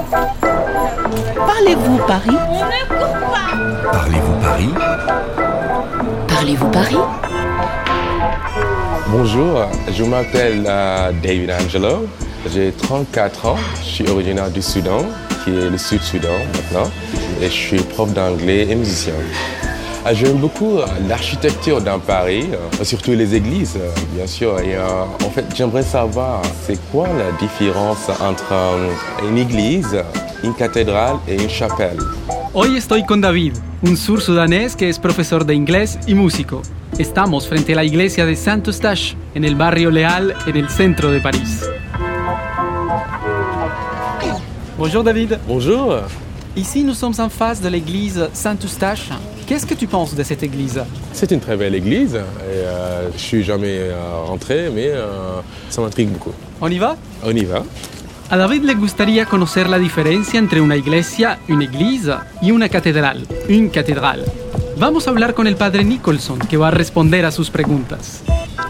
Parlez-vous Paris? On ne court pas. Parlez-vous Paris? Parlez-vous Paris? Bonjour, je m'appelle David Angelo, j'ai 34 ans, je suis originaire du Soudan, qui est le Sud-Soudan maintenant, et je suis prof d'anglais et musicien. J'aime beaucoup l'architecture dans Paris, surtout les églises, bien sûr. Et en fait, j'aimerais savoir, c'est quoi la différence entre une église, une cathédrale et une chapelle? Hoy estoy con David, un sur-sudanés que es profesor de inglés y músico. Estamos frente a la iglesia de Saint-Eustache, en el barrio Leal, en el centro de París. Bonjour David. Bonjour. Ici, nous sommes en face de l'église Saint-Eustache. Qu'est-ce que tu penses de cette église? C'est une très belle église, et je suis jamais rentré, mais ça m'intrigue beaucoup. On y va? On y va. A David le gustaría conocer la diferencia entre una iglesia, una iglesia y una catedral, une cathédrale. Vamos a hablar con el padre Nicholson, que va a responder a sus preguntas.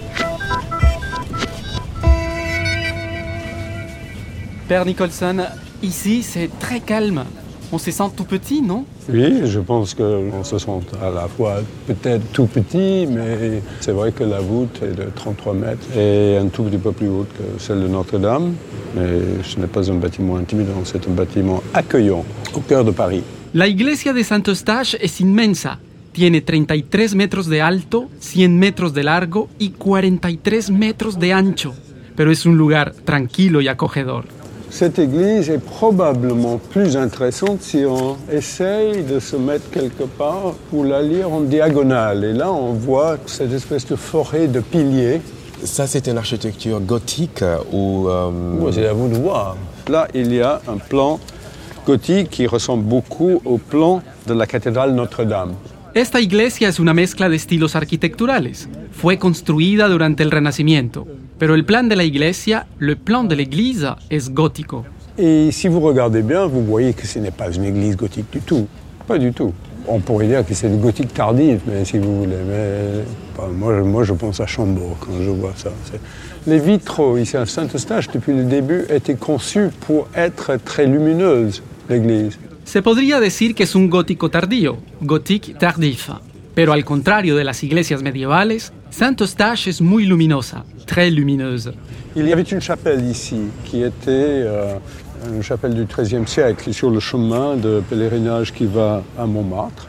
Père Nicholson, ici c'est très calme. On se sent tout petit, non? Oui, je pense qu'on se sent à la fois peut-être tout petit, mais c'est vrai que la voûte est de 33 mètres et un tout petit peu plus haute que celle de Notre-Dame. Mais ce n'est pas un bâtiment intimidant, c'est un bâtiment accueillant au cœur de Paris. La iglesia de Saint-Eustache es inmensa. Tiene 33 metros de alto, 100 metros de largo y 43 metros de ancho. Pero es un lugar tranquilo y acogedor. Cette église est probablement plus intéressante si on essaye de se mettre quelque part pour la lire en diagonale. Et là, on voit cette espèce de forêt de piliers. Ça, c'est une architecture gothique ou... C'est à vous de voir. Là, il y a un plan gothique qui ressemble beaucoup au plan de la cathédrale Notre-Dame. Esta iglesia es una mezcla de estilos arquitecturales. Fue construida durante el Renacimiento. Pero el plan de la iglesia, le plan de l'église, es gótico. Et si vous regardez bien, vous voyez que ce n'est pas une église gothique du tout. Pas du tout. On pourrait dire que c'est une gothique tardive, mais si vous voulez. Mais, moi, je pense à Chambord quand je vois ça. Les vitraux ici à Saint-Eustache, depuis le début, étaient conçus pour être très lumineuses, l'église. Se podría decir que es un gótico tardío, gothique tardif. Pero al contrario de las iglesias medievales, Saint-Eustache es muy luminosa, très lumineuse. Il y avait une chapelle ici qui était une chapelle du XIIIe siècle sur le chemin de pèlerinage qui va à Montmartre.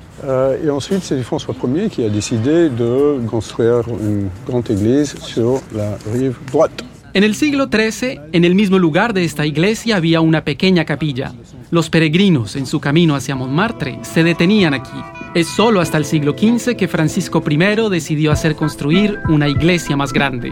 Et ensuite, c'est François Ier qui a décidé de construire une grande église sur la rive droite. En el siglo XIII, en el mismo lugar de esta iglesia había una pequeña capilla. Los peregrinos en su camino hacia Montmartre se detenían aquí. Es solo hasta el siglo XV que Francisco I decidió hacer construir una iglesia más grande.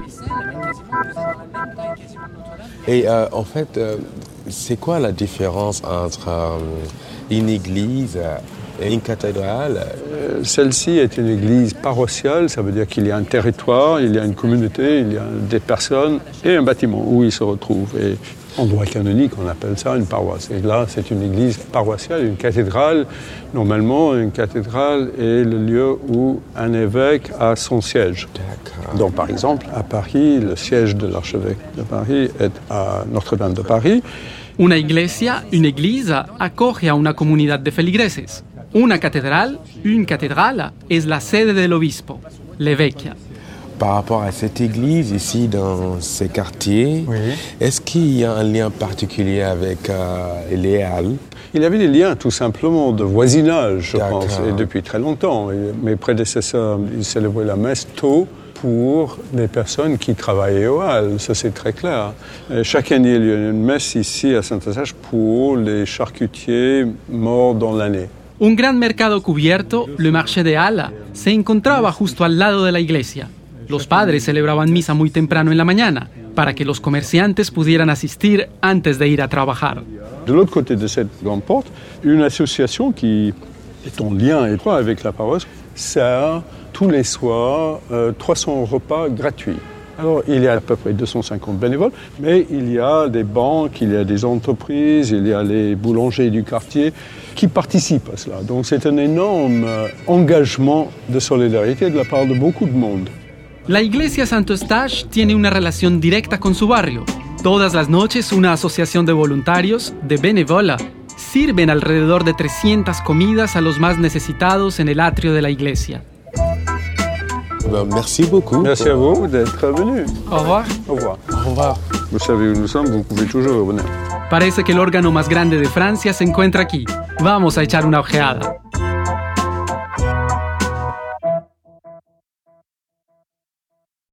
Et en fait, c'est quoi la différence entre une église et une cathédrale? Celle-ci est une église paroissiale, ça veut dire qu'il y a un territoire, il y a une communauté, il y a des personnes et un bâtiment où ils se retrouvent. Et en droit canonique, on appelle ça une paroisse. Et là, c'est une église paroissiale, une cathédrale. Normalement, une cathédrale est le lieu où un évêque a son siège. D'accord. Donc, par exemple, à Paris, le siège de l'archevêque de Paris est à Notre-Dame de Paris. Una iglesia, una iglesia, acoge a una comunidad de feligreses. Una catedral, une cathédrale, es la sede del obispo, l'évêque. Par rapport à cette église ici dans ces quartiers, oui. Est-ce qu'il y a un lien particulier avec les Halles? Il y avait des liens tout simplement de voisinage, je pense, et depuis très longtemps. Et mes prédécesseurs, ils célébraient la messe tôt pour les personnes qui travaillaient aux Halles, ça c'est très clair. Et chaque année, il y a une messe ici à Saint-Eustache pour les charcutiers morts dans l'année. Un gran mercado cubierto, le marché de Halle, se encontraba justo al lado de la iglesia. Los padres celebraban misa muy temprano en la mañana para que los comerciantes pudieran asistir antes de ir a trabajar. De l'autre côté de cette grande porte, une association qui est en lien étroit avec la paroisse sert tous les soirs 300 repas gratuits. Alors, il y a à peu près 250 bénévoles, mais il y a des banques, il y a des entreprises, il y a les boulangers du quartier qui participent à cela. Donc, c'est un énorme engagement de solidarité de la part de beaucoup de monde. La iglesia Saint-Eustache tiene una relación directa con su barrio. Todas las noches, una asociación de voluntarios, de Benevola, sirven alrededor de 300 comidas a los más necesitados en el atrio de la iglesia. Merci beaucoup. Merci à vous d'être venu. Au revoir. Au revoir. Au revoir. Vous savez où nous sommes, vous pouvez toujours revenir. Parece que el órgano más grande de Francia se encuentra aquí. Vamos a echar una ojeada.